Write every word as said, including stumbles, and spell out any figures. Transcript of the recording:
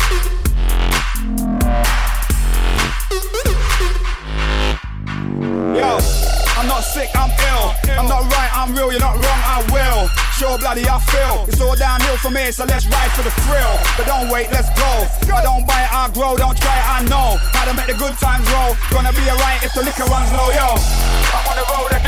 Yo, I'm not sick, I'm ill. I'm not right, I'm real, you're not wrong, I will. Sure bloody I feel. It's all downhill for me, so let's ride for the thrill. But don't wait, let's go. I don't buy it, I grow, don't try it, I know how to make the good times roll. Gonna be alright if the liquor runs low, yo. I'm on the road